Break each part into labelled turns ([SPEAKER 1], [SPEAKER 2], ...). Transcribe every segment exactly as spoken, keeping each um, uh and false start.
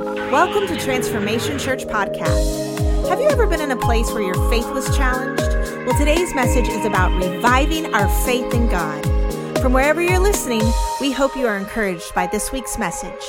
[SPEAKER 1] Welcome to Transformation Church Podcast. Have you ever been in a place where your faith was challenged? Well, today's message is about reviving our faith in God. From wherever you're listening, we hope you are encouraged by this week's message.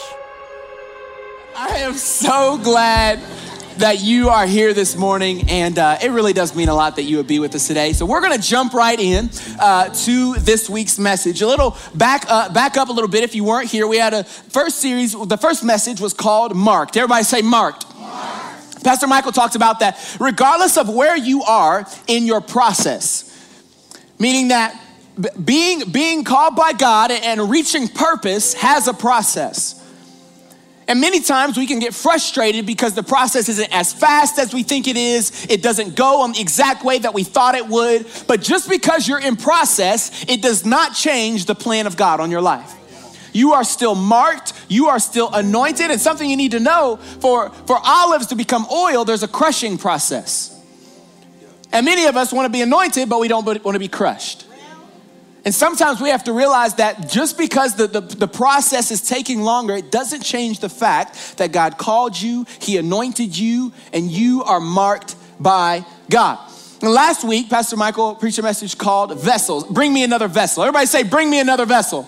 [SPEAKER 2] I am so glad that you are here this morning, and uh, it really does mean a lot that you would be with us today. So we're going to jump right in uh, to this week's message. A little back uh, back up a little bit. If you weren't here, we had a first series. The first message was called Marked. Everybody say Marked. Marked. Pastor Michael talked about that. Regardless of where you are in your process, meaning that being being called by God and reaching purpose has a process. And many times we can get frustrated because the process isn't as fast as we think it is. It doesn't go on the exact way that we thought it would. But just because you're in process, it does not change the plan of God on your life. You are still marked. You are still anointed. And something you need to know, for, for olives to become oil, there's a crushing process. And many of us want to be anointed, but we don't want to be crushed. And sometimes we have to realize that just because the, the, the process is taking longer, it doesn't change the fact that God called you, he anointed you, and you are marked by God. And last week, Pastor Michael preached a message called Vessels. Bring me another vessel. Everybody say, bring me another vessel.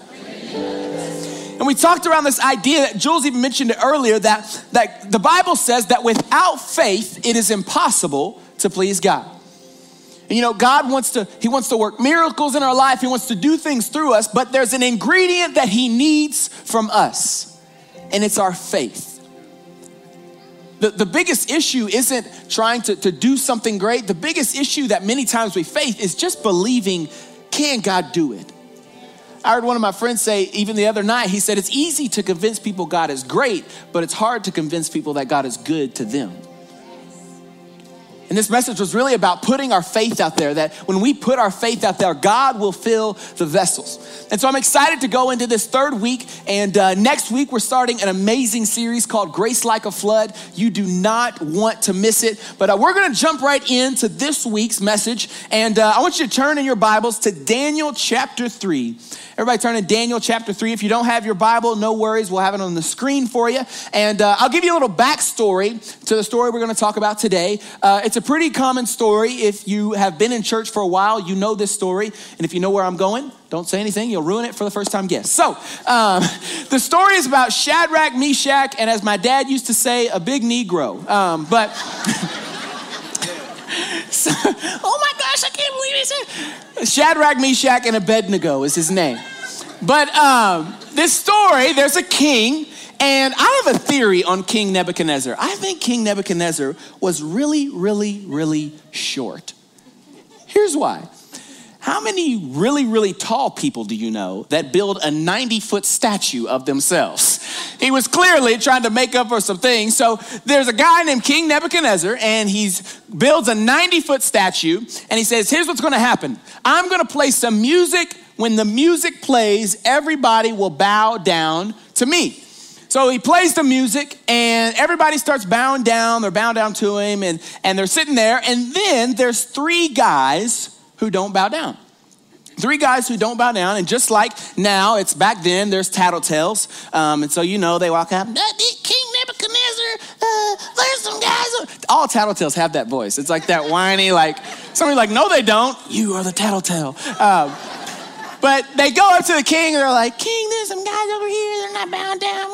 [SPEAKER 2] And we talked around this idea that Jules even mentioned it earlier, that, that the Bible says that without faith, it is impossible to please God. And you know, God wants to, he wants to work miracles in our life. He wants to do things through us, but there's an ingredient that he needs from us, and it's our faith. The, the biggest issue isn't trying to, to do something great. The biggest issue that many times we face is just believing, can God do it? I heard one of my friends say, even the other night, he said, it's easy to convince people God is great, but it's hard to convince people that God is good to them. And this message was really about putting our faith out there, that when we put our faith out there, God will fill the vessels. And so I'm excited to go into this third week. And uh, next week, we're starting an amazing series called Grace Like a Flood. You do not want to miss it. But uh, we're going to jump right into this week's message. And uh, I want you to turn in your Bibles to Daniel chapter three. Everybody turn to Daniel chapter three. If you don't have your Bible, no worries. We'll have it on the screen for you. And uh, I'll give you a little backstory to the story we're going to talk about today. Uh, it's a pretty common story. If you have been in church for a while, you know this story. And if you know where I'm going, don't say anything. You'll ruin it for the first time guest. So um, the story is about Shadrach, Meshach, and as my dad used to say, a big Negro. Um, but... So, oh my gosh, I can't believe he said Shadrach, Meshach, and Abednego is his name. But um, this story, there's a king, and I have a theory on King Nebuchadnezzar. I think King Nebuchadnezzar was really, really, really short. Here's why. How many really, really tall people do you know that build a ninety-foot statue of themselves? He was clearly trying to make up for some things. So there's a guy named King Nebuchadnezzar, and he builds a ninety-foot statue, and he says, here's what's going to happen. I'm going to play some music. When the music plays, everybody will bow down to me. So he plays the music, and everybody starts bowing down. They're bowing down to him, and, and they're sitting there. And then there's three guys who don't bow down. Three guys who don't bow down. And just like now, it's back then, there's tattletales. Um, and so, you know, they walk out, King Nebuchadnezzar, uh, there's some guys. All tattletales have that voice. It's like that whiny, like, somebody like, no, they don't. You are the tattletale. Um, but they go up to the king, and they're like, King, there's some guys over here. They're not bowing down.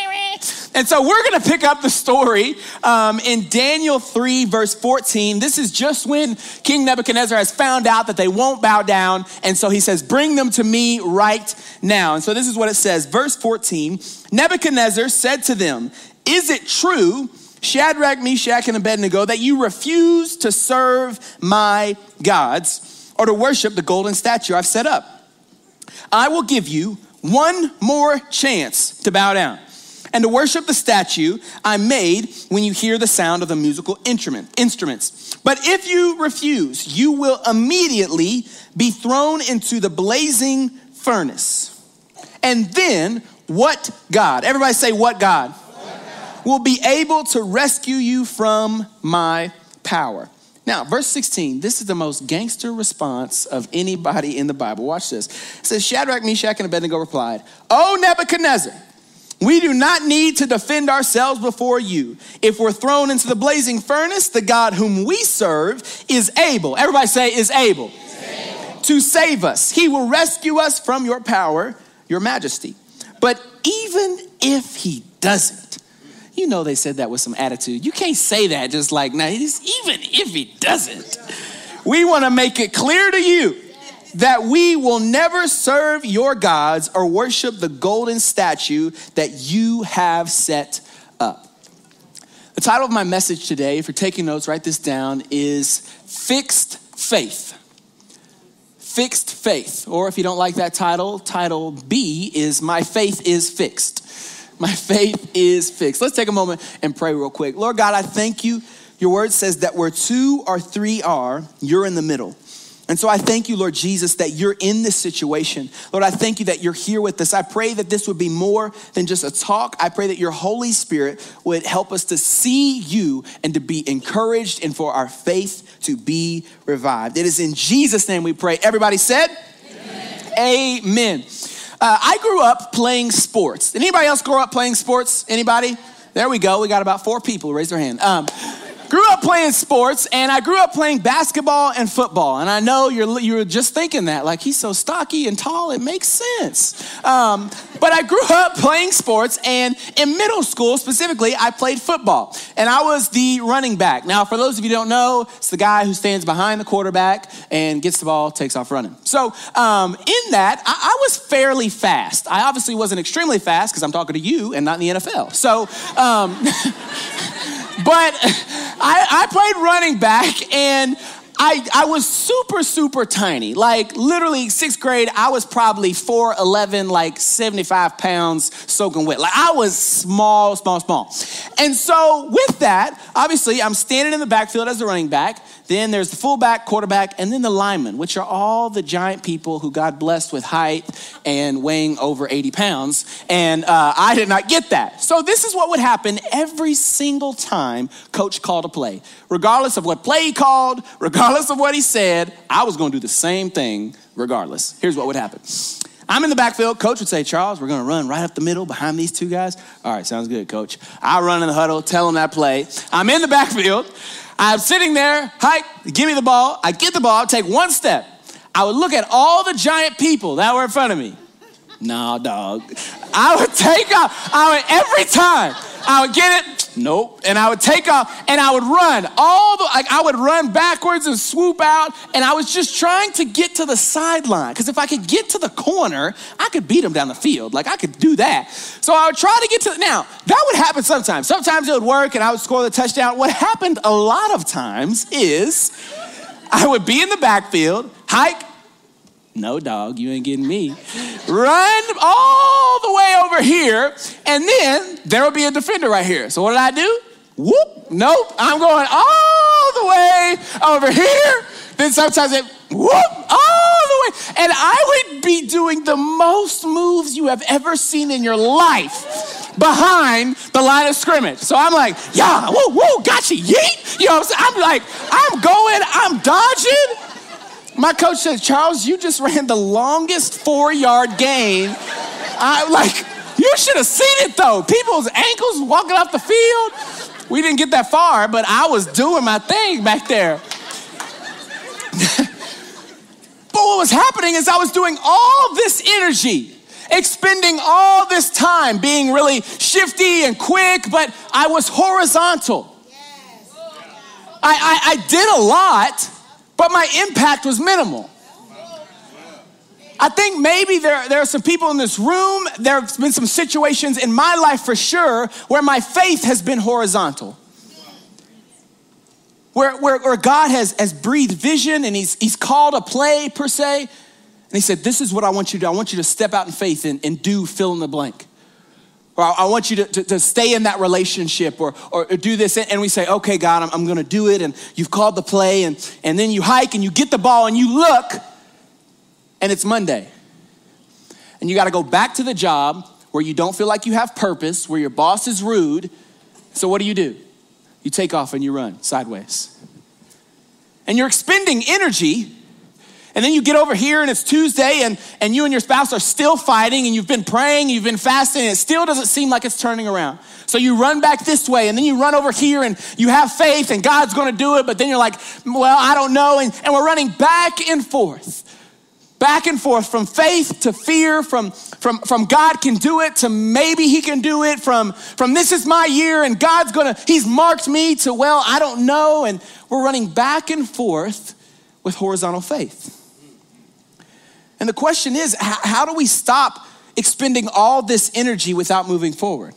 [SPEAKER 2] And so we're going to pick up the story um, in Daniel three, verse fourteen. This is just when King Nebuchadnezzar has found out that they won't bow down. And so he says, bring them to me right now. And so this is what it says. Verse fourteen, Nebuchadnezzar said to them, is it true, Shadrach, Meshach, and Abednego, that you refuse to serve my gods or to worship the golden statue I've set up? I will give you one more chance to bow down and to worship the statue I made when you hear the sound of the musical instrument, instruments. But if you refuse, you will immediately be thrown into the blazing furnace. And then what God, everybody say what God, what God, will be able to rescue you from my power. Now, verse sixteen, this is the most gangster response of anybody in the Bible. Watch this. It says, Shadrach, Meshach, and Abednego replied, "O Nebuchadnezzar, We do not need to defend ourselves before you. If we're thrown into the blazing furnace, the God whom we serve is able. Everybody say is able. Is able. To save us. He will rescue us from your power, your majesty. But even if he doesn't, you know they said that with some attitude. You can't say that just like, nah, even if he doesn't. We want to make it clear to you that we will never serve your gods or worship the golden statue that you have set up. The title of my message today, if you're taking notes, write this down, is Fixed Faith. Fixed Faith. Or if you don't like that title, title B is My Faith is Fixed. My faith is fixed. Let's take a moment and pray real quick. Lord God, I thank you. Your word says that where two or three are, you're in the middle. And so I thank you, Lord Jesus, that you're in this situation. Lord, I thank you that you're here with us. I pray that this would be more than just a talk. I pray that your Holy Spirit would help us to see you and to be encouraged and for our faith to be revived. It is in Jesus' name we pray. Everybody said? Amen. Amen. Uh, I grew up playing sports. Did anybody else grow up playing sports? Anybody? There we go. We got about four people. Raise their hand. Um, Grew up playing sports, and I grew up playing basketball and football. And I know you're you're just thinking that, like, he's so stocky and tall, it makes sense. Um, but I grew up playing sports, and in middle school specifically, I played football. And I was the running back. Now, for those of you who don't know, it's the guy who stands behind the quarterback and gets the ball, takes off running. So um, in that, I, I was fairly fast. I obviously wasn't extremely fast because I'm talking to you and not in the N F L. So... Um, But I, I played running back, and I, I was super, super tiny. Like literally sixth grade, I was probably four eleven, like seventy-five pounds soaking wet. Like I was small, small, small. And so with that, obviously I'm standing in the backfield as a running back. Then there's the fullback, quarterback, and then the linemen, which are all the giant people who God blessed with height and weighing over eighty pounds. And uh, I did not get that. So this is what would happen every single time coach called a play. Regardless of what play he called, regardless of what he said, I was going to do the same thing regardless. Here's what would happen. I'm in the backfield. Coach would say, Charles, we're going to run right up the middle behind these two guys. All right, sounds good, coach. I run in the huddle, tell him that play. I'm in the backfield. I'm sitting there, hike, give me the ball. I get the ball, take one step. I would look at all the giant people that were in front of me. Nah, dog. I would take off. I would, every time I would get it, nope. And I would take off and I would run all the, like I would run backwards and swoop out. And I was just trying to get to the sideline. Because if I could get to the corner, I could beat them down the field. Like I could do that. So I would try to get to, now that would happen sometimes. Sometimes it would work and I would score the touchdown. What happened a lot of times is I would be in the backfield, hike. No, dog, you ain't getting me. Run all the way over here, and then there will be a defender right here. So what did I do? Whoop, nope, I'm going all the way over here. Then sometimes it, whoop, all the way. And I would be doing the most moves you have ever seen in your life behind the line of scrimmage. So I'm like, yeah, woo, woo, gotcha, yeet. You know what I'm saying? I'm like, I'm going, I'm dodging. My coach said, Charles, you just ran the longest four-yard gain. I like, you should have seen it though. People's ankles walking off the field. We didn't get that far, but I was doing my thing back there. But what was happening is I was doing all this energy, expending all this time, being really shifty and quick, but I was horizontal. Yes. I, I, I did a lot, but my impact was minimal. I think maybe there, there are some people in this room, there have been some situations in my life for sure where my faith has been horizontal. Where, where, where God has, has breathed vision and he's, he's called a play per se. And he said, this is what I want you to do. I want you to step out in faith and, and do fill in the blank. Or I want you to, to, to stay in that relationship or, or do this. And we say, okay, God, I'm, I'm going to do it. And you've called the play. And, and then you hike and you get the ball and you look and it's Monday. And you got to go back to the job where you don't feel like you have purpose, where your boss is rude. So what do you do? You take off and you run sideways. And you're expending energy And then you get over here and it's Tuesday and, and you and your spouse are still fighting and you've been praying, you've been fasting, and it still doesn't seem like it's turning around. So you run back this way and then you run over here and you have faith and God's gonna do it, but then you're like, well, I don't know. And, and we're running back and forth, back and forth from faith to fear, from, from, from God can do it to maybe he can do it, from, from this is my year and God's gonna, he's marked me to, well, I don't know. And we're running back and forth with horizontal faith. And the question is, how, how do we stop expending all this energy without moving forward?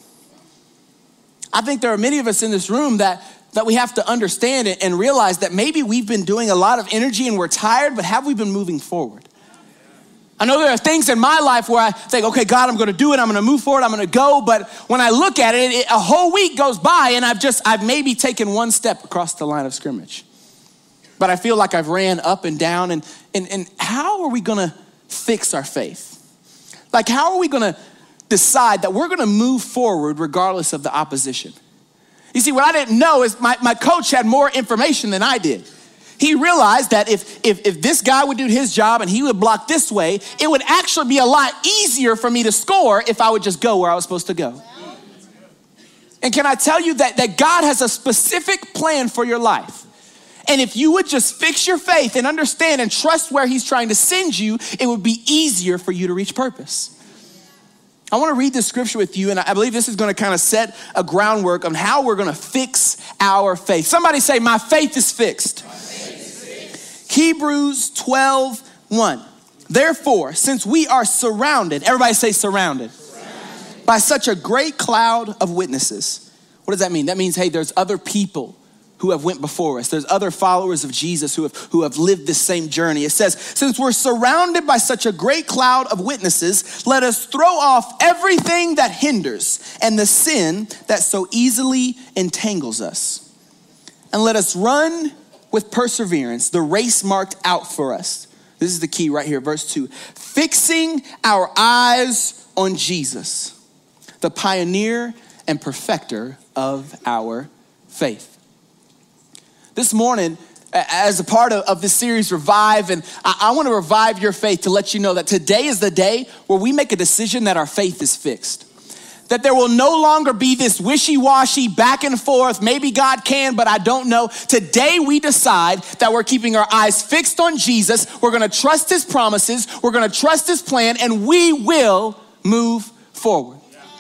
[SPEAKER 2] I think there are many of us in this room that, that we have to understand it and realize that maybe we've been doing a lot of energy and we're tired, but have we been moving forward? I know there are things in my life where I think, okay, God, I'm gonna do it, I'm gonna move forward, I'm gonna go, but when I look at it, it a whole week goes by and I've just, I've maybe taken one step across the line of scrimmage. But I feel like I've ran up and down, and, and, and how are we gonna fix our faith? Like, how are we gonna decide that we're gonna move forward regardless of the opposition? You see, what I didn't know is my, my coach had more information than I did. He realized that if, if, if this guy would do his job and he would block this way, it would actually be a lot easier for me to score if I would just go where I was supposed to go. And can I tell you that, that God has a specific plan for your life? And if you would just fix your faith and understand and trust where he's trying to send you, it would be easier for you to reach purpose. I want to read this scripture with you, and I believe this is going to kind of set a groundwork on how we're going to fix our faith. Somebody say, my faith is fixed. My faith is fixed. Hebrews twelve one. Therefore, since we are surrounded, everybody say surrounded, surrounded, by such a great cloud of witnesses. What does that mean? That means, hey, there's other people who have went before us. There's other followers of Jesus who have, who have lived this same journey. It says, since we're surrounded by such a great cloud of witnesses, let us throw off everything that hinders and the sin that so easily entangles us. And let us run with perseverance the race marked out for us. This is the key right here, verse two. Fixing our eyes on Jesus, the pioneer and perfecter of our faith. This morning, as a part of, of this series, Revive, and I, I want to revive your faith to let you know that today is the day where we make a decision that our faith is fixed. That there will no longer be this wishy-washy back and forth, maybe God can, but I don't know. Today we decide that we're keeping our eyes fixed on Jesus. We're gonna trust his promises, we're gonna trust his plan, and we will move forward.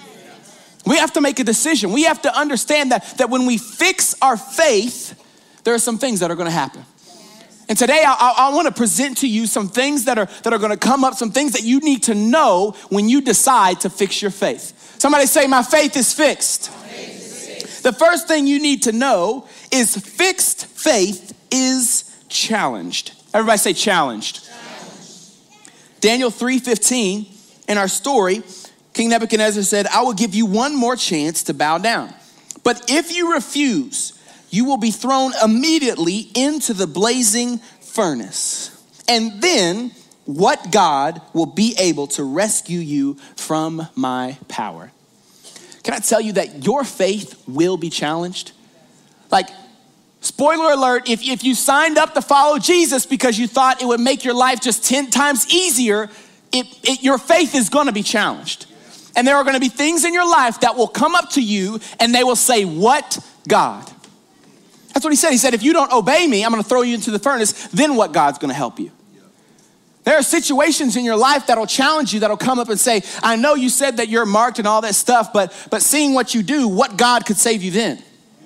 [SPEAKER 2] We have to make a decision. We have to understand that, that when we fix our faith, there are some things that are gonna happen. And today I, I, I wanna present to you some things that are, that are gonna come up, some things that you need to know when you decide to fix your faith. Somebody say, my faith is fixed. My faith is fixed. The first thing you need to know is fixed faith is challenged. Everybody say challenged. Challenged. Daniel three fifteen, in our story, King Nebuchadnezzar said, I will give you one more chance to bow down. But if you refuse, you will be thrown immediately into the blazing furnace. And then what God will be able to rescue you from my power? Can I tell you that your faith will be challenged? Like, spoiler alert, if, if you signed up to follow Jesus because you thought it would make your life just ten times easier, it, it, your faith is gonna be challenged. And there are gonna be things in your life that will come up to you and they will say, what God? That's what he said. He said, if you don't obey me, I'm gonna throw you into the furnace, then what God's gonna help you? There are situations in your life that'll challenge you, that'll come up and say, I know you said that you're marked and all that stuff, but but seeing what you do, what God could save you then?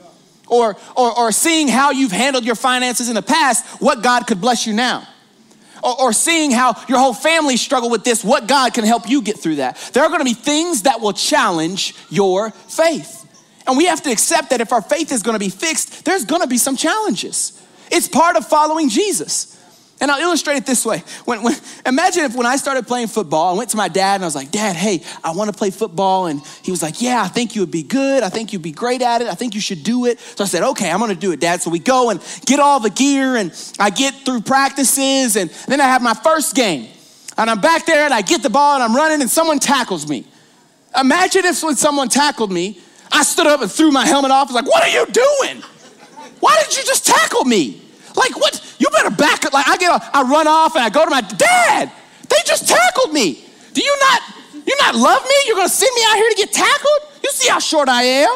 [SPEAKER 2] Or, or, or seeing how you've handled your finances in the past, what God could bless you now? Or, or seeing how your whole family struggled with this, what God can help you get through that? There are gonna be things that will challenge your faith. And we have to accept that if our faith is gonna be fixed, there's gonna be some challenges. It's part of following Jesus. And I'll illustrate it this way. When, when, imagine if when I started playing football, I went to my dad and I was like, Dad, hey, I wanna play football. And he was like, yeah, I think you would be good. I think you'd be great at it. I think you should do it. So I said, okay, I'm gonna do it, Dad. So we go and get all the gear and I get through practices and then I have my first game. And I'm back there and I get the ball and I'm running and someone tackles me. Imagine if when someone tackled me, I stood up and threw my helmet off. I was like, what are you doing? Why did you just tackle me? Like what? You better back up. Like I get, I run off and I go to my dad. They just tackled me. Do you not, you not love me? You're gonna send me out here to get tackled? You see how short I am?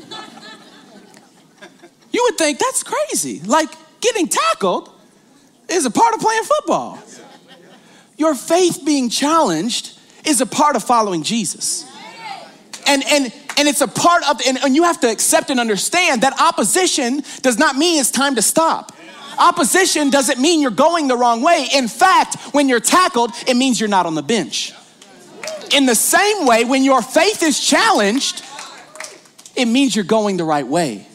[SPEAKER 2] You would think that's crazy. Like getting tackled is a part of playing football. Your faith being challenged is a part of following Jesus. And and and it's a part of, and, and you have to accept and understand that opposition does not mean it's time to stop. Opposition doesn't mean you're going the wrong way. In fact, when you're tackled, it means you're not on the bench. In the same way, when your faith is challenged, it means you're going the right way.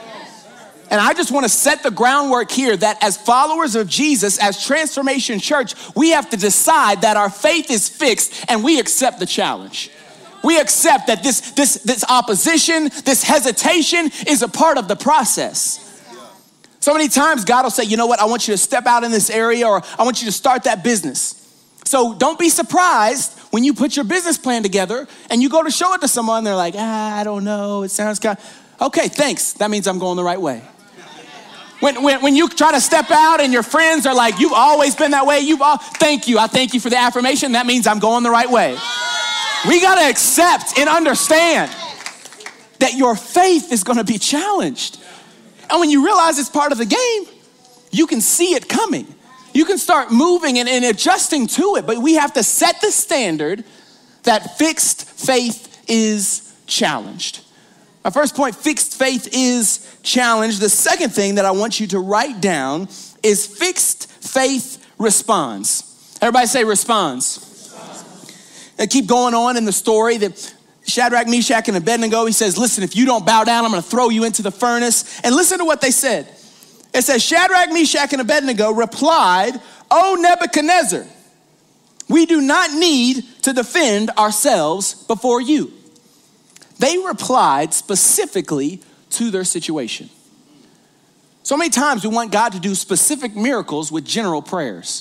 [SPEAKER 2] And I just want to set the groundwork here that as followers of Jesus, as Transformation Church, we have to decide that our faith is fixed and we accept the challenge. We accept that this, this, this opposition, this hesitation is a part of the process. So many times God will say, you know what, I want you to step out in this area, or I want you to start that business. So don't be surprised when you put your business plan together and you go to show it to someone, they're like, ah, I don't know, it sounds kind of, okay, thanks, that means I'm going the right way. When, when, when you try to step out and your friends are like, you've always been that way, you've all, thank you, I thank you for the affirmation, that means I'm going the right way. We gotta accept and understand that your faith is gonna be challenged. And when you realize it's part of the game, you can see it coming. You can start moving and, and adjusting to it, but we have to set the standard that fixed faith is challenged. My first point, fixed faith is challenged. The second thing that I want you to write down is fixed faith responds. Everybody say responds. They keep going on in the story that Shadrach, Meshach, and Abednego, he says, listen, if you don't bow down, I'm gonna throw you into the furnace. And listen to what they said. It says, Shadrach, Meshach, and Abednego replied, O Nebuchadnezzar, we do not need to defend ourselves before you. They replied specifically to their situation. So many times we want God to do specific miracles with general prayers.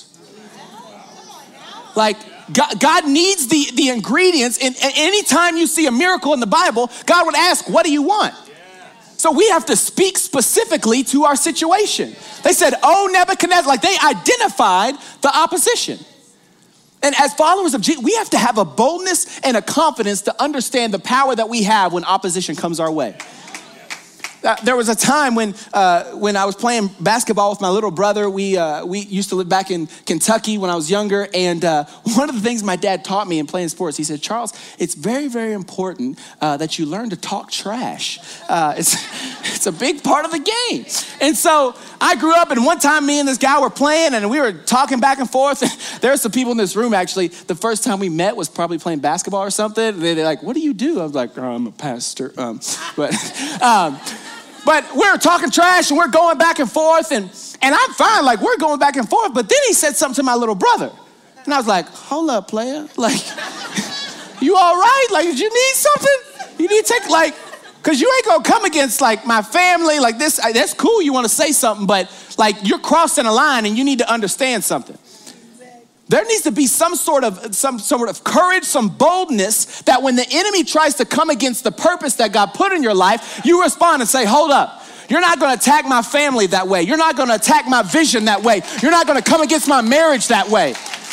[SPEAKER 2] Like, God, God needs the, the ingredients. And anytime you see a miracle in the Bible, God would ask, what do you want? So we have to speak specifically to our situation. They said, oh, Nebuchadnezzar, like they identified the opposition. And as followers of Jesus, we have to have a boldness and a confidence to understand the power that we have when opposition comes our way. Uh, there was a time when uh, when I was playing basketball with my little brother. We uh, we used to live back in Kentucky when I was younger. And uh, one of the things my dad taught me in playing sports, he said, Charles, it's very, very important uh, that you learn to talk trash. Uh, it's, it's a big part of the game. And so I grew up, and one time me and this guy were playing, and we were talking back and forth. And there are some people in this room, actually, the first time we met was probably playing basketball or something. They're like, what do you do? I was like, oh, I'm a pastor. Um, but... Um, But we're talking trash and we're going back and forth, and, and I'm fine, like we're going back and forth. But then he said something to my little brother. And I was like, hold up, player. Like, you all right? Like, did you need something? You need to take, like, because you ain't going to come against, like, my family. Like, this, that's cool, you want to say something, but, like, you're crossing a line and you need to understand something. There needs to be some sort of some sort of courage, some boldness that when the enemy tries to come against the purpose that God put in your life, you respond and say, hold up. You're not going to attack my family that way. You're not going to attack my vision that way. You're not going to come against my marriage that way.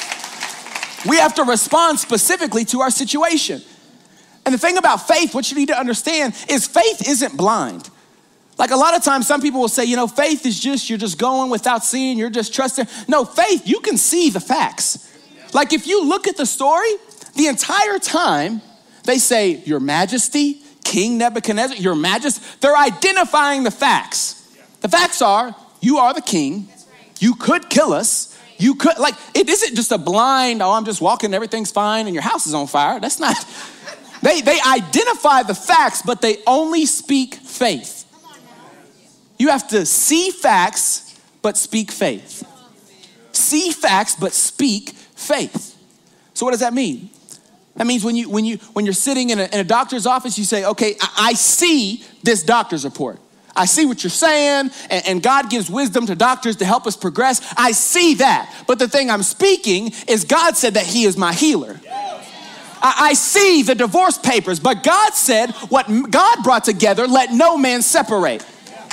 [SPEAKER 2] We have to respond specifically to our situation. And the thing about faith, what you need to understand is faith isn't blind. Like a lot of times some people will say, you know, faith is just, you're just going without seeing, you're just trusting. No, faith, you can see the facts. Like if you look at the story, the entire time they say, Your Majesty, King Nebuchadnezzar, Your Majesty, they're identifying the facts. The facts are, you are the king, you could kill us, you could, like, it isn't just a blind, oh, I'm just walking, everything's fine, and your house is on fire. That's not, they, they identify the facts, but they only speak faith. You have to see facts, but speak faith. See facts, but speak faith. So what does that mean? That means when you when you when you're sitting in a, in a doctor's office, you say, okay, I, I see this doctor's report. I see what you're saying, and, and God gives wisdom to doctors to help us progress. I see that. But the thing I'm speaking is God said that he is my healer. I, I see the divorce papers, but God said what God brought together, let no man separate.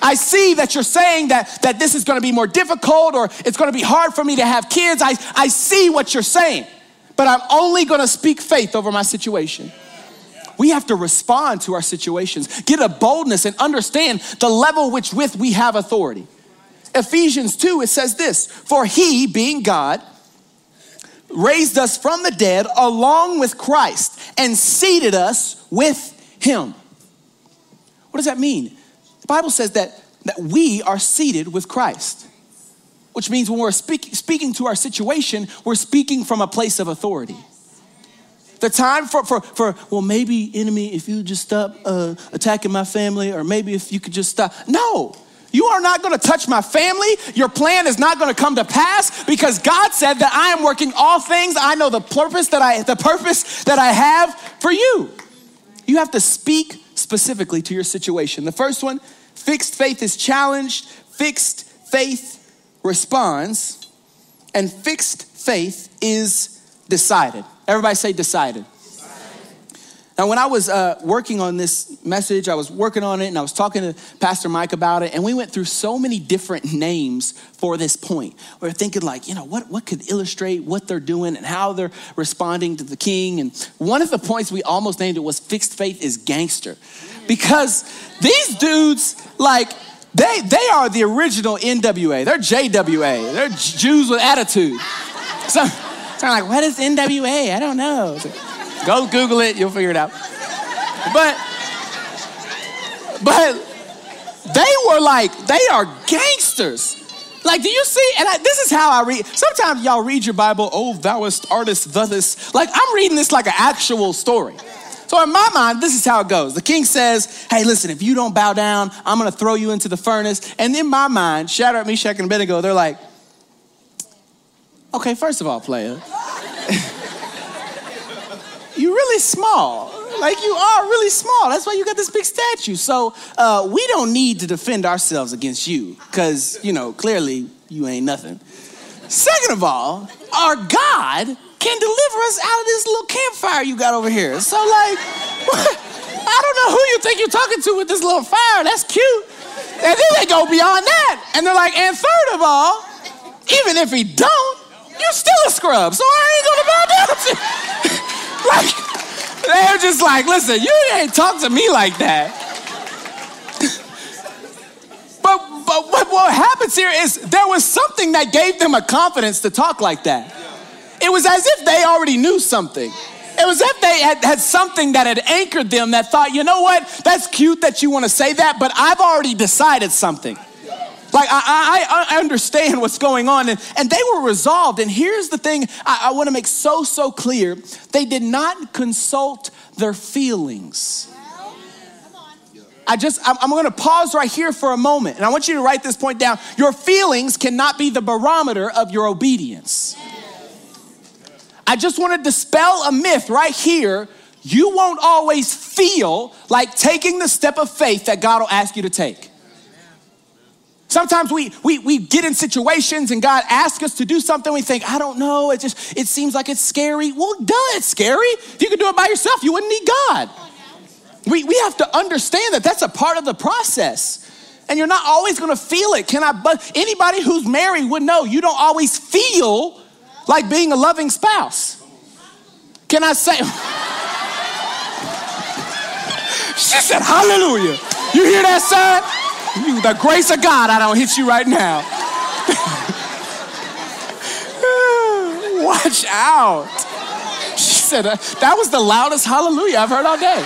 [SPEAKER 2] I see that you're saying that, that this is gonna be more difficult or it's gonna be hard for me to have kids. I, I see what you're saying, but I'm only gonna speak faith over my situation. We have to respond to our situations, get a boldness and understand the level which with we have authority. Ephesians two, it says this, for he, being God, raised us from the dead along with Christ and seated us with him. What does that mean? The Bible says that, that we are seated with Christ, which means when we're speak, speaking to our situation, we're speaking from a place of authority. The time for, for, for well, maybe enemy, if you just stop uh, attacking my family, or maybe if you could just stop. No, you are not gonna touch my family. Your plan is not gonna come to pass because God said that I am working all things. I know the purpose that I, the purpose that I have for you. You have to speak specifically to your situation. The first one, fixed faith is challenged, fixed faith responds, and fixed faith is decided. Everybody say decided. Now, when I was uh, working on this message, I was working on it and I was talking to Pastor Mike about it, and we went through so many different names for this point. We were thinking like, you know, what, what could illustrate what they're doing and how they're responding to the king. And one of the points we almost named it was fixed faith is gangster. Because these dudes, like, they, they are the original N W A. They're J W A. They're Jews with attitude. So, so I'm like, what is N W A? I don't know. So, go Google it, you'll figure it out. But, but they were like, they are gangsters. Like, do you see? And I, this is how I read. Sometimes y'all read your Bible, oh, thou art artist, thus. Like, I'm reading this like an actual story. So in my mind, this is how it goes. The king says, hey, listen, if you don't bow down, I'm gonna throw you into the furnace. And in my mind, Shadrach, Meshach, and Abednego, they're like, okay, first of all, player, you're really small. Like, you are really small. That's why you got this big statue. So uh, we don't need to defend ourselves against you because, you know, clearly you ain't nothing. Second of all, our God can deliver us out of this little campfire you got over here. So like, I don't know who you think you're talking to with this little fire. That's cute. And then they go beyond that. And they're like, and third of all, even if he don't, you're still a scrub. So I ain't gonna bow down to you. Like, they're just like, listen, you ain't talk to me like that. but, but but what happens here is there was something that gave them a confidence to talk like that. It was as if they already knew something. It was as if they had, had something that had anchored them that thought, you know what, that's cute that you want to say that, but I've already decided something. Like, I, I, I understand what's going on. And, and they were resolved. And here's the thing I, I want to make so, so clear. They did not consult their feelings. I just, I'm, I'm going to pause right here for a moment. And I want you to write this point down. Your feelings cannot be the barometer of your obedience. I just want to dispel a myth right here. You won't always feel like taking the step of faith that God will ask you to take. Sometimes we, we we get in situations and God asks us to do something. We think, I don't know. It just, it seems like it's scary. Well, duh, it's scary. If you could do it by yourself, you wouldn't need God. We, we have to understand that that's a part of the process. And you're not always going to feel it. Can I, but anybody who's married would know you don't always feel like being a loving spouse. Can I say? She said, hallelujah. You hear that, son? You, the grace of God, I don't hit you right now. Watch out. She said, uh, that was the loudest hallelujah I've heard all day.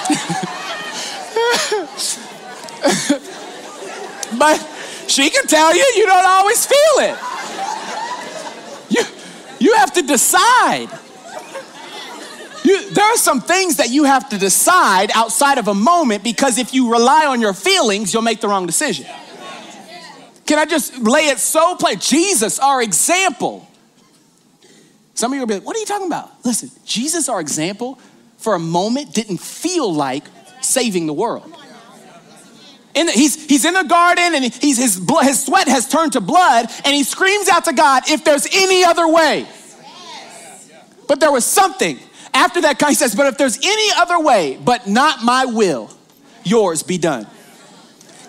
[SPEAKER 2] But she can tell you, you don't always feel it. You, you have to decide. You, there are some things that you have to decide outside of a moment, because if you rely on your feelings, you'll make the wrong decision. Can I just lay it so plain? Jesus, our example. Some of you will be like, what are you talking about? Listen, Jesus, our example, for a moment didn't feel like saving the world. In the, he's, he's in the garden and he's, his, blood, his sweat has turned to blood, and he screams out to God, if there's any other way. But there was something. After that, he says, but if there's any other way, but not my will, yours be done.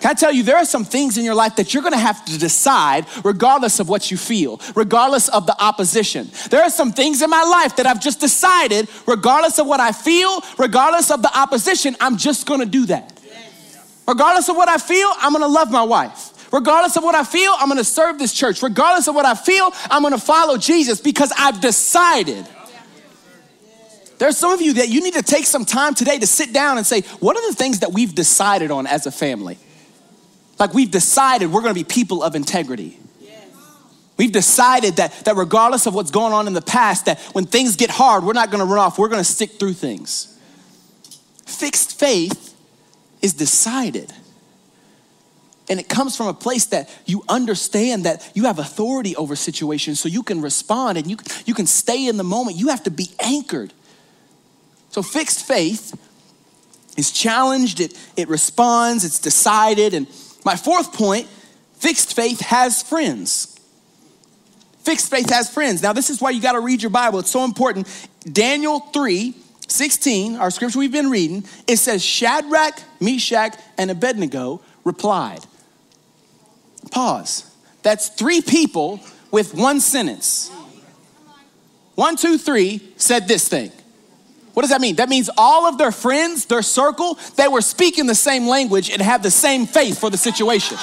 [SPEAKER 2] Can I tell you, there are some things in your life that you're gonna have to decide regardless of what you feel, regardless of the opposition. There are some things in my life that I've just decided, regardless of what I feel, regardless of the opposition, I'm just gonna do that. Regardless of what I feel, I'm gonna love my wife. Regardless of what I feel, I'm gonna serve this church. Regardless of what I feel, I'm gonna follow Jesus because I've decided. There's some of you that you need to take some time today to sit down and say, what are the things that we've decided on as a family? Like we've decided we're gonna be people of integrity. We've decided that, that regardless of what's going on in the past, that when things get hard, we're not gonna run off, we're gonna stick through things. Fixed faith is decided. And it comes from a place that you understand that you have authority over situations so you can respond and you, you can stay in the moment. You have to be anchored. So fixed faith is challenged, it, it responds, it's decided. And my fourth point, fixed faith has friends. Fixed faith has friends. Now this is why you gotta read your Bible. It's so important. Daniel three sixteen, our scripture we've been reading, it says Shadrach, Meshach, and Abednego replied. Pause. That's three people with one sentence. One, two, three said this thing. What does that mean? That means all of their friends, their circle, they were speaking the same language and have the same faith for the situation.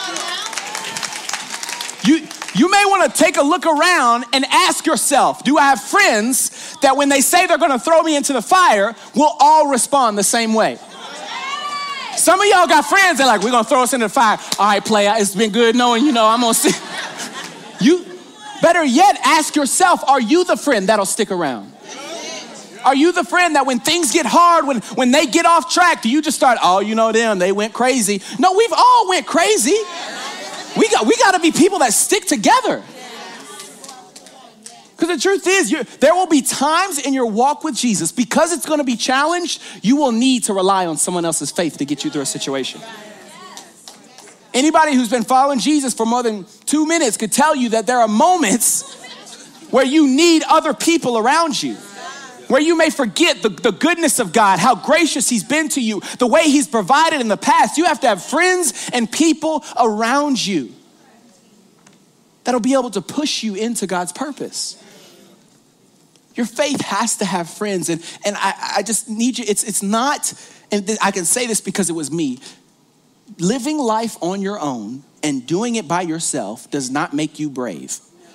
[SPEAKER 2] You, you may want to take a look around and ask yourself, do I have friends that when they say they're going to throw me into the fire, will all respond the same way? Some of y'all got friends that are like, we're gonna throw us into the fire. All right, player, it's been good knowing you know I'm gonna see. You, better yet, ask yourself, are you the friend that'll stick around? Are you the friend that when things get hard, when, when they get off track, do you just start, oh, you know them, they went crazy. No, we've all went crazy. We got, we gotta be people that stick together. Because the truth is, you, there will be times in your walk with Jesus, because it's gonna be challenged, you will need to rely on someone else's faith to get you through a situation. Anybody who's been following Jesus for more than two minutes could tell you that there are moments where you need other people around you, where you may forget the, the goodness of God, how gracious he's been to you, the way he's provided in the past. You have to have friends and people around you that'll be able to push you into God's purpose. Your faith has to have friends. And, and I, I just need you, it's, it's not, and th- I can say this because it was me, living life on your own and doing it by yourself does not make you brave.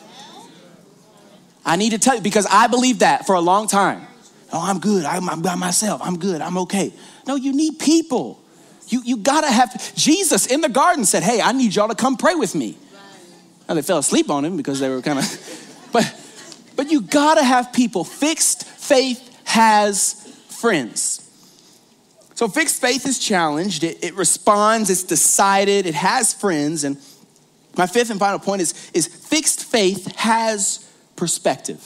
[SPEAKER 2] I need to tell you, because I believed that for a long time. Oh, I'm good, I'm, I'm by myself, I'm good, I'm okay. No, you need people. You, you gotta have, Jesus in the garden said, hey, I need y'all to come pray with me. Now they fell asleep on him because they were kind of, but But you gotta have people. Fixed faith has friends. So fixed faith is challenged, it, it responds, it's decided, it has friends. And my fifth and final point is, is fixed faith has perspective.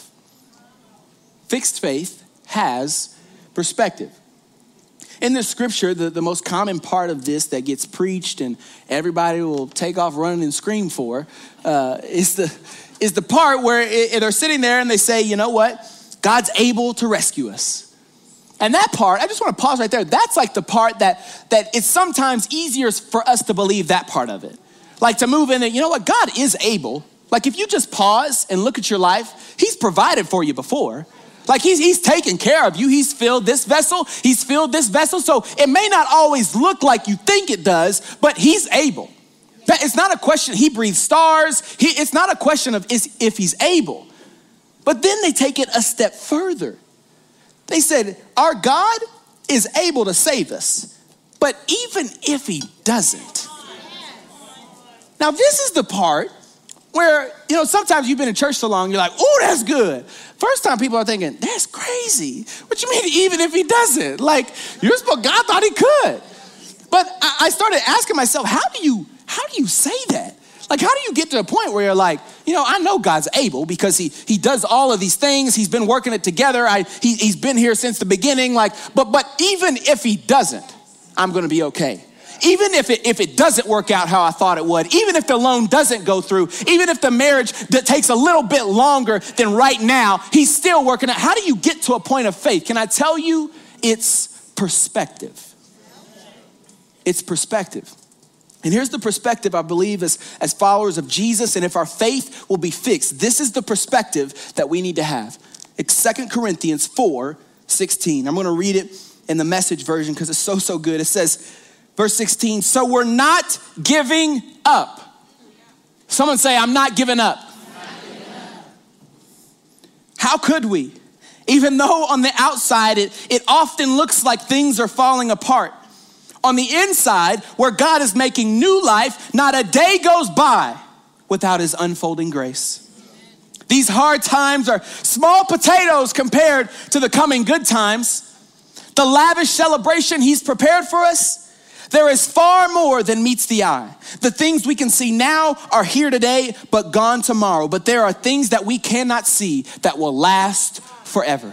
[SPEAKER 2] Fixed faith has perspective. In the scripture, the, the most common part of this that gets preached and everybody will take off running and scream for uh, is the is the part where it, they're sitting there and they say, you know what? God's able to rescue us. And that part, I just want to pause right there. That's like the part that, that it's sometimes easier for us to believe that part of it. Like to move in and, you know what? God is able. Like if you just pause and look at your life, he's provided for you before. Like he's, he's taken care of you. He's filled this vessel. He's filled this vessel. So it may not always look like you think it does, but he's able. It's not a question, he breathes stars. He, it's not a question of is, if he's able. But then they take it a step further. They said, our God is able to save us, but even if he doesn't. Now this is the part where, you know, sometimes you've been in church so long, you're like, oh, that's good. First time people are thinking, that's crazy. What you mean even if he doesn't? Like, you're supposed, God thought he could. But I, I started asking myself, how do you, How do you say that? Like, how do you get to a point where you're like, you know, I know God's able because he he does all of these things. He's been working it together. I he, he's been here since the beginning. Like, but but even if he doesn't, I'm going to be okay. Even if it if it doesn't work out how I thought it would, even if the loan doesn't go through, even if the marriage that takes a little bit longer than right now, he's still working out. How do you get to a point of faith? Can I tell you, it's perspective. It's perspective. And here's the perspective I believe as, as followers of Jesus, and if our faith will be fixed, this is the perspective that we need to have. It's Second Corinthians four sixteen. I'm gonna read it in the Message version because it's so, so good. It says, verse sixteen, so we're not giving up. Someone say, I'm not giving up. Not giving up. How could we? Even though on the outside, it, it often looks like things are falling apart. On the inside, where God is making new life, not a day goes by without his unfolding grace. These hard times are small potatoes compared to the coming good times. The lavish celebration he's prepared for us, there is far more than meets the eye. The things we can see now are here today, but gone tomorrow. But there are things that we cannot see that will last forever.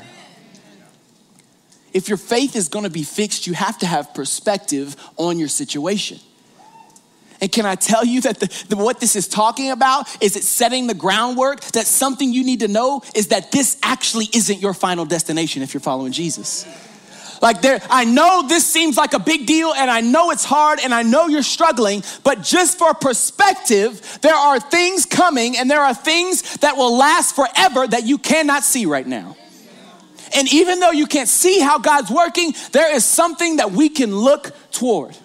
[SPEAKER 2] If your faith is gonna be fixed, you have to have perspective on your situation. And can I tell you that the, the, what this is talking about is it's setting the groundwork that something you need to know is that this actually isn't your final destination if you're following Jesus. Like there, I know this seems like a big deal and I know it's hard and I know you're struggling, but just for perspective, there are things coming and there are things that will last forever that you cannot see right now. And even though you can't see how God's working, there is something that we can look toward.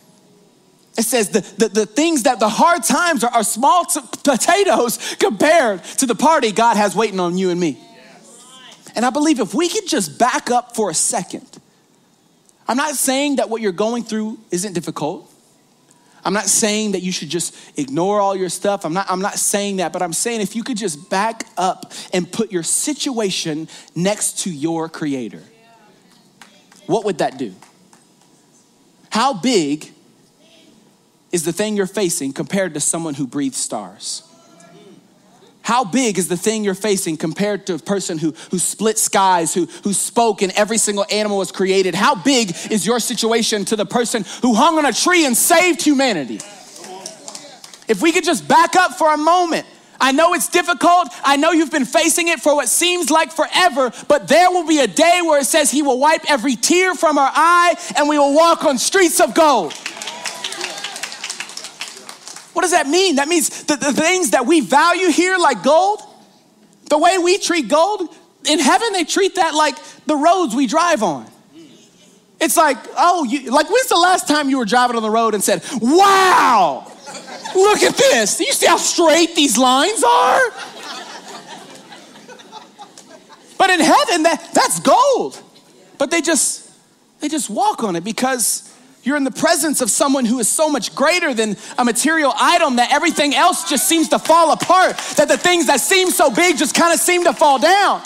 [SPEAKER 2] It says the, the, the things that the hard times are, are small t- potatoes compared to the party God has waiting on you and me. And I believe if we could just back up for a second, I'm not saying that what you're going through isn't difficult. I'm not saying that you should just ignore all your stuff. I'm not, I'm not saying that, but I'm saying if you could just back up and put your situation next to your Creator, what would that do? How big is the thing you're facing compared to someone who breathes stars? How big is the thing you're facing compared to a person who, who split skies, who, who spoke and every single animal was created? How big is your situation to the person who hung on a tree and saved humanity? If we could just back up for a moment. I know it's difficult. I know you've been facing it for what seems like forever, but there will be a day where it says he will wipe every tear from our eye and we will walk on streets of gold. What does that mean? That means that the things that we value here like gold, the way we treat gold, in heaven they treat that like the roads we drive on. It's like, oh, you, like when's the last time you were driving on the road and said, wow, look at this. You see how straight these lines are? But in heaven, that, that's gold. But they just, they just walk on it because you're in the presence of someone who is so much greater than a material item that everything else just seems to fall apart, that the things that seem so big just kind of seem to fall down.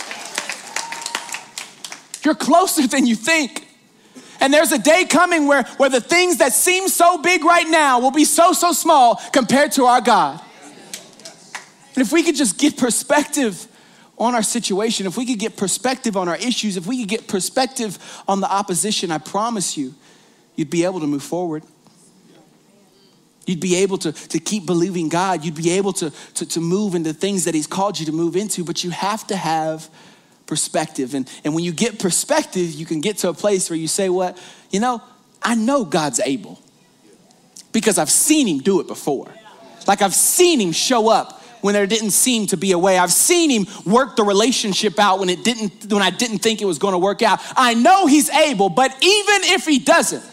[SPEAKER 2] You're closer than you think. And there's a day coming where, where the things that seem so big right now will be so, so small compared to our God. And if we could just get perspective on our situation, if we could get perspective on our issues, if we could get perspective on the opposition, I promise you, you'd be able to move forward. You'd be able to, to keep believing God. You'd be able to, to, to move into things that he's called you to move into, but you have to have perspective. And, and when you get perspective, you can get to a place where you say, what, you know, I know God's able because I've seen him do it before. Like I've seen him show up when there didn't seem to be a way. I've seen him work the relationship out when it didn't, when I didn't think it was going to work out. I know he's able, but even if he doesn't,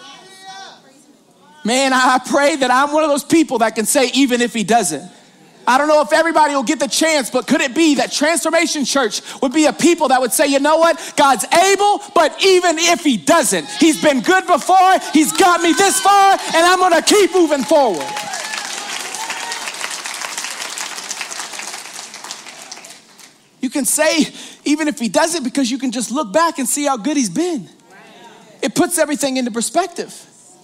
[SPEAKER 2] man, I pray that I'm one of those people that can say, even if he doesn't. I don't know if everybody will get the chance, but could it be that Transformation Church would be a people that would say, you know what? God's able, but even if he doesn't, he's been good before, he's got me this far, and I'm gonna keep moving forward. You can say, even if he doesn't, because you can just look back and see how good he's been. It puts everything into perspective.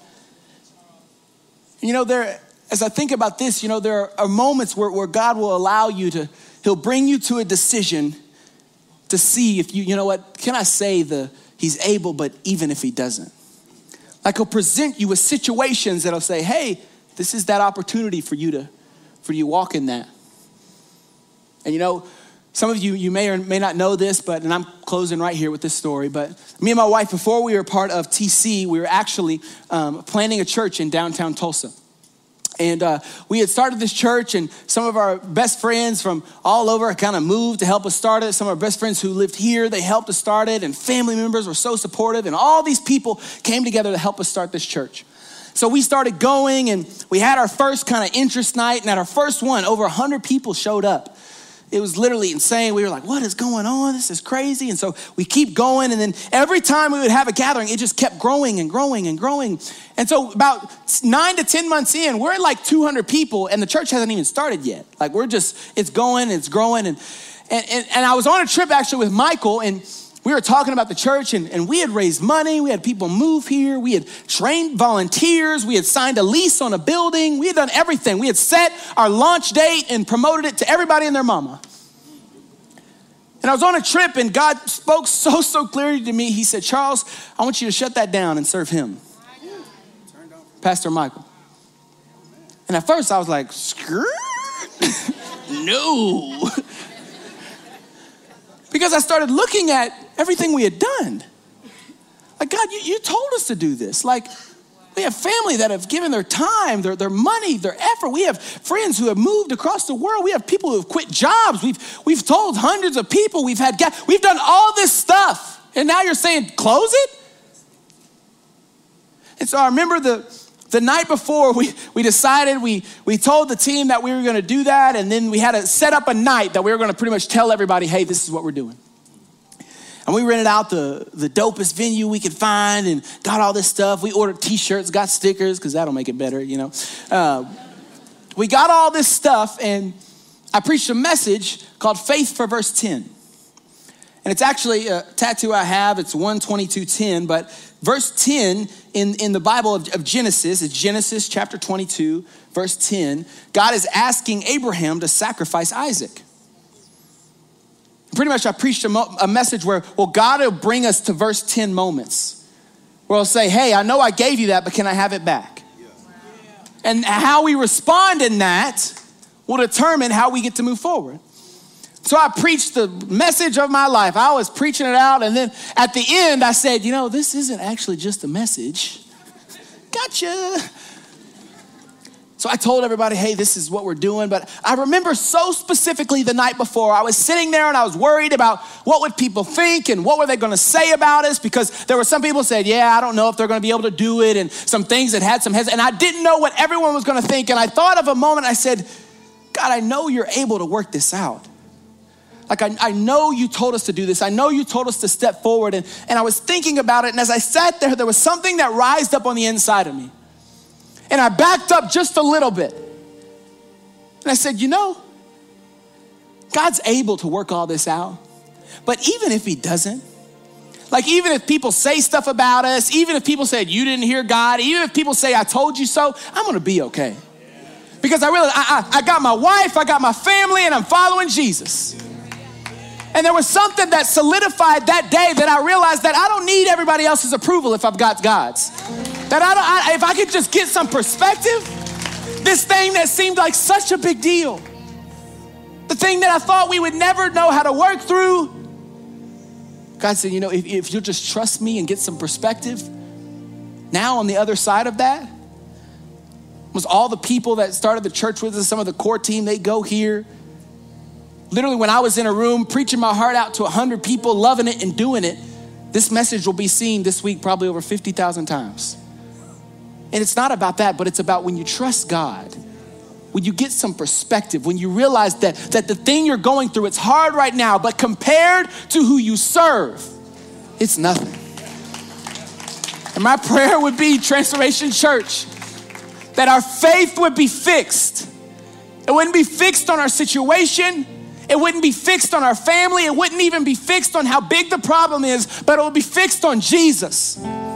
[SPEAKER 2] You know, there, as I think about this, you know, there are moments where, where God will allow you to, he'll bring you to a decision to see if you, you know what, can I say the, he's able, but even if he doesn't. Like he'll present you with situations that'll say, hey, this is that opportunity for you to, for you to walk in that. And you know, some of you, you may or may not know this, but, and I'm closing right here with this story, but me and my wife, before we were part of T C, we were actually um, planning a church in downtown Tulsa. And uh, we had started this church, and some of our best friends from all over kind of moved to help us start it. Some of our best friends who lived here, they helped us start it, and family members were so supportive, and all these people came together to help us start this church. So we started going, and we had our first kind of interest night, and at our first one, over one hundred people showed up. It was literally insane. We were like, what is going on? This is crazy. And so we keep going. And then every time we would have a gathering, it just kept growing and growing and growing. And so about nine to ten months in, we're at like two hundred people and the church hasn't even started yet. Like we're just, it's going, it's growing. And and, and, and I was on a trip actually with Michael, and we were talking about the church, and, and we had raised money. We had people move here. We had trained volunteers. We had signed a lease on a building. We had done everything. We had set our launch date and promoted it to everybody and their mama. And I was on a trip, and God spoke so, so clearly to me. He said, Charles, I want you to shut that down and serve him. Pastor Michael. And at first I was like, skirt? No. Because I started looking at everything we had done. Like, God, you, you told us to do this. Like, we have family that have given their time, their, their money, their effort. We have friends who have moved across the world. We have people who have quit jobs. We've, we've told hundreds of people. We've had, we've done all this stuff. And now you're saying, close it? And so I remember the, the night before we, we decided, we, we told the team that we were going to do that. And then we had to set up a night that we were going to pretty much tell everybody, hey, this is what we're doing. And we rented out the, the dopest venue we could find and got all this stuff. We ordered t-shirts, got stickers, because that'll make it better, you know. Uh, we got all this stuff, and I preached a message called Faith for Verse ten. And it's actually a tattoo I have. It's one twenty-two ten, but verse ten in, in the Bible of, of Genesis, it's Genesis chapter twenty-two, verse ten. God is asking Abraham to sacrifice Isaac. Pretty much I preached a, mo- a message where, well, God will bring us to verse ten moments where he'll say, hey, I know I gave you that, but can I have it back? Yeah. And how we respond in that will determine how we get to move forward. So I preached the message of my life. I was preaching it out. And then at the end, I said, you know, this isn't actually just a message. Gotcha. So I told everybody, hey, this is what we're doing. But I remember so specifically the night before, I was sitting there and I was worried about what would people think and what were they going to say about us, because there were some people who said, yeah, I don't know if they're going to be able to do it, and some things that had some heads. And I didn't know what everyone was going to think. And I thought of a moment, I said, God, I know you're able to work this out. Like, I, I know you told us to do this. I know you told us to step forward. And, and I was thinking about it. And as I sat there, there was something that rised up on the inside of me. And I backed up just a little bit. And I said, you know, God's able to work all this out. But even if he doesn't, like even if people say stuff about us, even if people said you didn't hear God, even if people say I told you so, I'm gonna be okay. Because I really, I, I, I got my wife, I got my family, and I'm following Jesus. And there was something that solidified that day that I realized that I don't need everybody else's approval if I've got God's. That I don't, I, if I could just get some perspective, this thing that seemed like such a big deal, the thing that I thought we would never know how to work through, God said, you know, if, if you'll just trust me and get some perspective, now on the other side of that was all the people that started the church with us, some of the core team, they go here. Literally when I was in a room preaching my heart out to one hundred people, loving it and doing it, this message will be seen this week probably over fifty thousand times. And it's not about that, but it's about when you trust God, when you get some perspective, when you realize that, that the thing you're going through, it's hard right now, but compared to who you serve, it's nothing. And my prayer would be, Transformation Church, that our faith would be fixed. It wouldn't be fixed on our situation. It wouldn't be fixed on our family. It wouldn't even be fixed on how big the problem is, but it would be fixed on Jesus.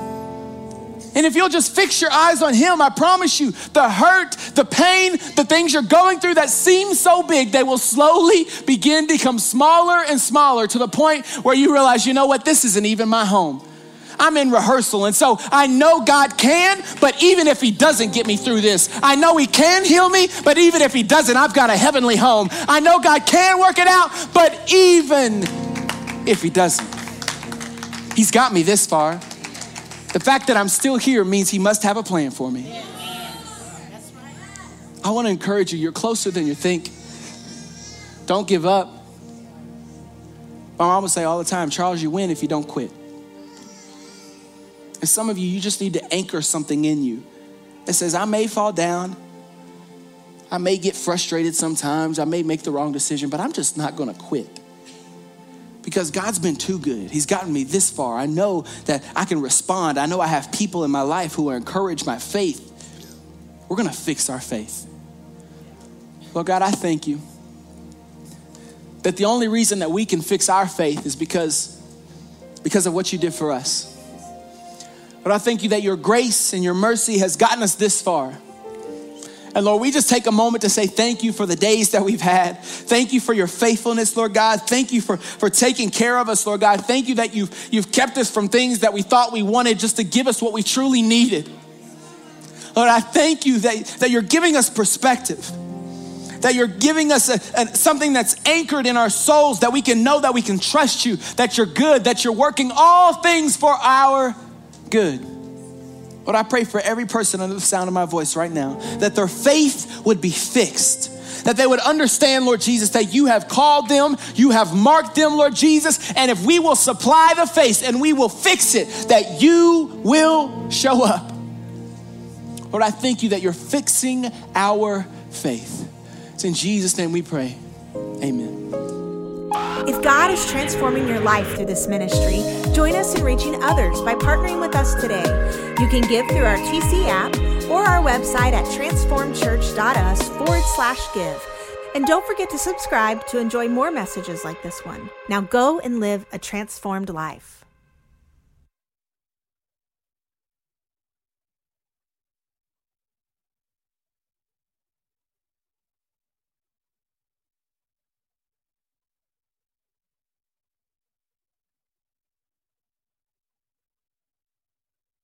[SPEAKER 2] And if you'll just fix your eyes on him, I promise you, the hurt, the pain, the things you're going through that seem so big, they will slowly begin to become smaller and smaller to the point where you realize, you know what, this isn't even my home. I'm in rehearsal. And so I know God can, but even if he doesn't get me through this, I know he can heal me, but even if he doesn't, I've got a heavenly home. I know God can work it out, but even if he doesn't, he's got me this far. The fact that I'm still here means he must have a plan for me. I want to encourage you. You're closer than you think. Don't give up. My mom would say all the time, Charles, you win if you don't quit. And some of you, you just need to anchor something in you that says, I may fall down. I may get frustrated sometimes. I may make the wrong decision, but I'm just not going to quit. Because God's been too good. He's gotten me this far. I know that I can respond. I know I have people in my life who encourage my faith. We're going to fix our faith. Lord God, I thank you that the only reason that we can fix our faith is because, because of what you did for us. But I thank you that your grace and your mercy has gotten us this far. And Lord, we just take a moment to say thank you for the days that we've had. Thank you for your faithfulness, Lord God. Thank you for, for taking care of us, Lord God. Thank you that you've, you've kept us from things that we thought we wanted just to give us what we truly needed. Lord, I thank you that, that you're giving us perspective, that you're giving us a, a, something that's anchored in our souls, that we can know that we can trust you, that you're good, that you're working all things for our good. Lord, I pray for every person under the sound of my voice right now, that their faith would be fixed, that they would understand, Lord Jesus, that you have called them, you have marked them, Lord Jesus, and if we will supply the faith and we will fix it, that you will show up. Lord, I thank you that you're fixing our faith. It's in Jesus' name we pray, amen.
[SPEAKER 1] If God is transforming your life through this ministry, join us in reaching others by partnering with us today. You can give through our T C app or our website at transformchurch.us forward slash give. And don't forget to subscribe to enjoy more messages like this one. Now go and live a transformed life.